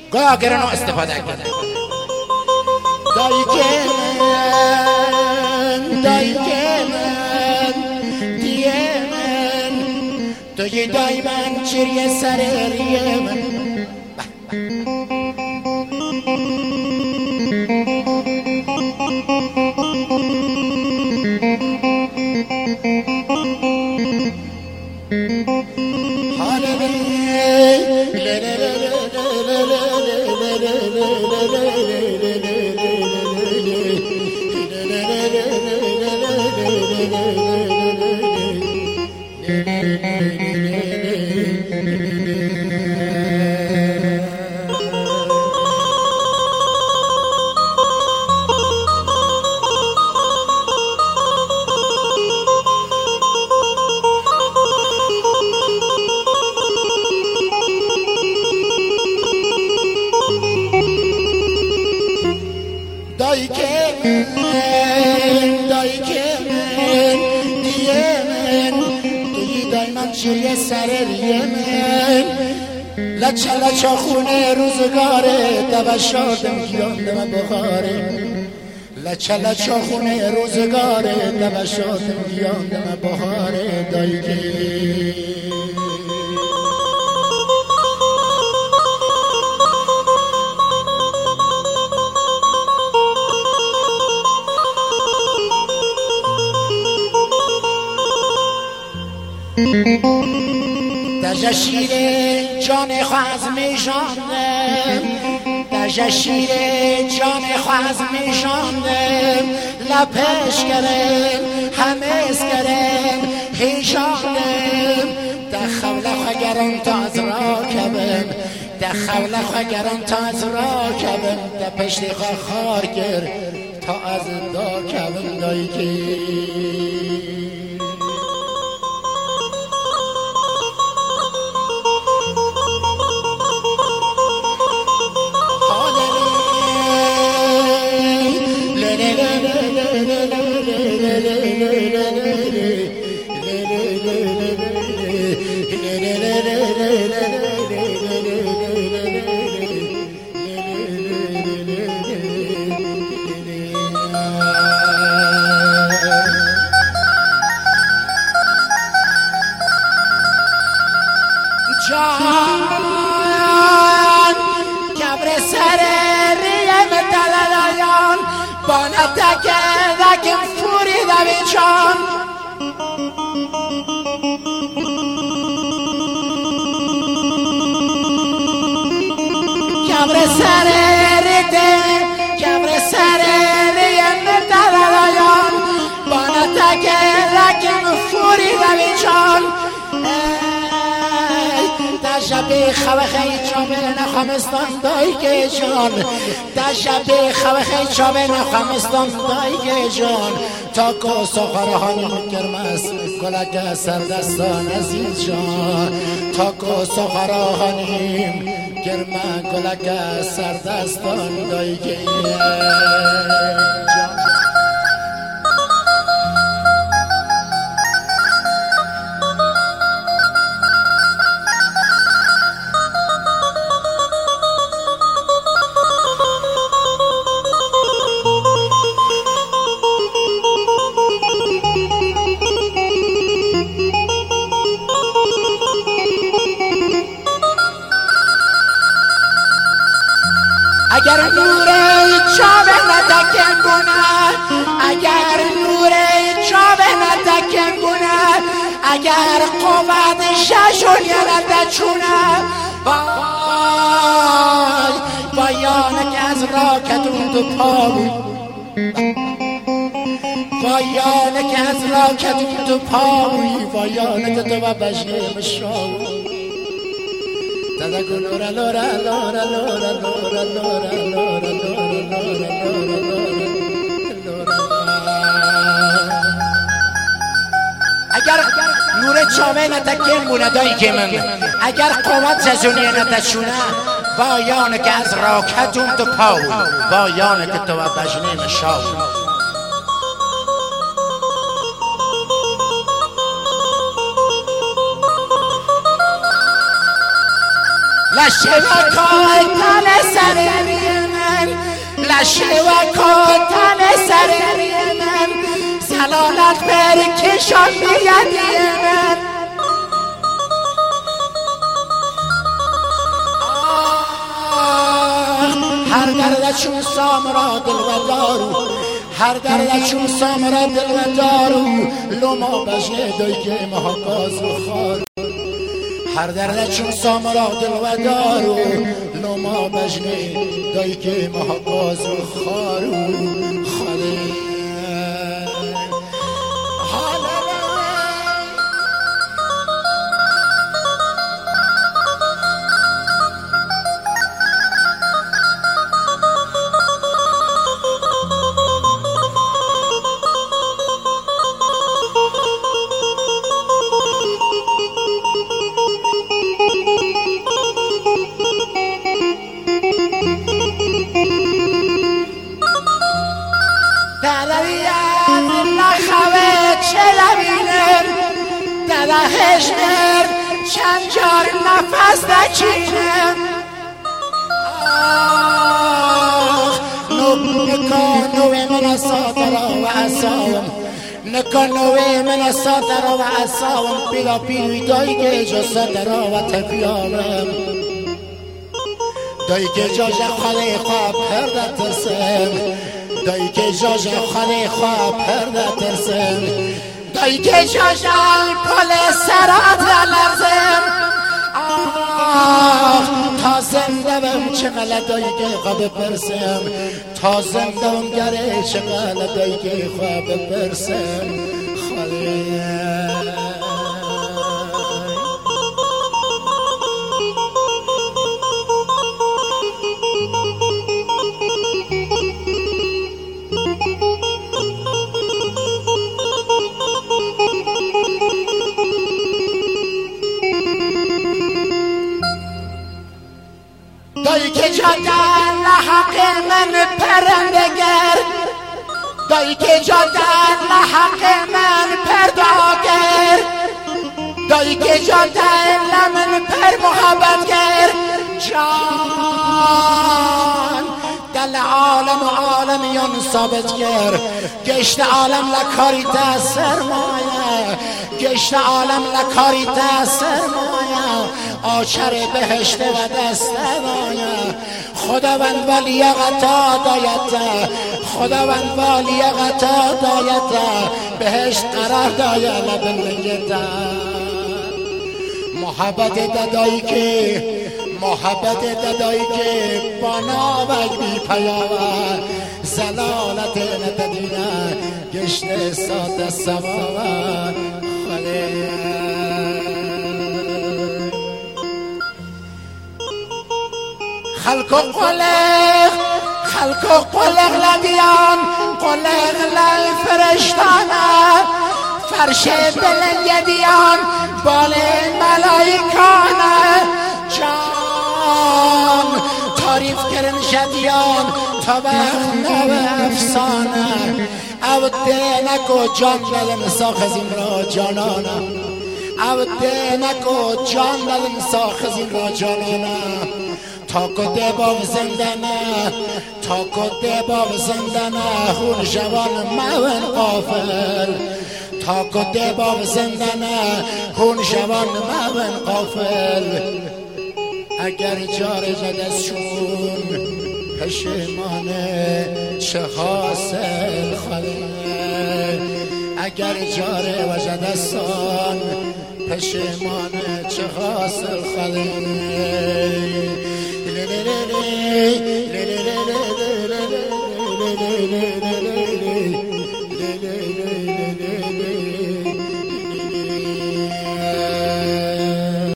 گاه گرانو استفاده کنه دایی که من دیه من توی دایی من چریه سریه من دایی که من دیه من توی دای من چیه سر ریه من لچه لچه خونه روزگاره دو شادم گیاندم بخاره لچه لچه خونه روزگاره دو شادم گیاندم بخاره دایی که در شیر جان خواز می جاندم در شیر جان خواز می جاندم لپش کرم همس کرم هیجاندم در خولق اگرم تا از را کبم در خولق اگرم تا از را کبم در پشت خار گر تا از دا کبم دایی که کبر سر ریم دلالایان بانت که فوری دوی جان کبر سر ریم دلالایان بانت که فوری دوی جان در شب خواه چابه نخمستان دایی که جان در شب خواه چابه نخمستان دایی که جان تا که سخرهان گرمس گلک سردستان عزیز جان تا که سخرهانیم گرم گلک سردستان دایی که جان اگر نور چابه ندکن بونه اگر نور چابه ندکن بونه اگر قوت ششون یلده چونه بایانه که از راکتون تو پا بود بایانه که از راکتون تو پا بود بایانه که تو بشیم شاو تدکو لورا لورا لورا لورا لورا لورا لورا لورا اگر نور چاوه نتکن بونه دایی که من اگر قوت ززونی نتشونه بایانه که از راکتون تو پاو بایانه که تو بجنیم شاو لشه و کای تن نشه و کاتن سر من سلالت بر کشان بیدی من هر درد چون سامرا دل و دارو هر درد چون سامرا دل و دارو لما بجنه دوی که محاقاز و خارو هر درد چون سامرا دل و دارو لما بجنه دوی که محاقاز و خارو خاله دادا هشمر چند جار نفس دچینم نکنوی من ساترا و اصاوم نکنوی من ساترا و اصاوم پیدا پیوی دایی که جا ساترا و تپیامم دایی که جا خاله خواب پرده ترسم دایی که جا خاله خواب پرده ترسم دایی که جاجان پل سرات لرزم تا زنده بم چقدر دایی که خواب برسم تا زنده بم گره چقدر دایی که خواب برسم خاله دایی که جادن لحق من پرندگر دایی که جادن لحق من پرداگر دایی که جادن لمن پر محبتگر جان دل عالم و عالمیان ثابت گر گشت عالم لکاری تا سرمایه گشت عالم لکاری تا سرمایه آچر بهشت و دست دایا خداوند ولی غطا دایت خداوند ولی غطا دایت بهشت قرار دایا لبنگت محبت دادایی که با ناوک بی پیاوه زلالت ندیدن گشت سات سواوه خاله خلق و قلق لدیان قلق لفرشتانه فرش بلند دیان بال ملائکانه جان تعریف کردن شدیان تا وقت نو افسانه او نکو جان دادن ساخزین را جانانه او نکو جان دادن ساخزین را جانانه تا کده باب زندانه تا کده باب زندانه خون جوان مون قافل تا کده باب زندانه خون جوان مون قافل اگر جار جدشون پشیمانه چه حاصل خاله اگر جار و جدستان پشیمانه چه حاصل خاله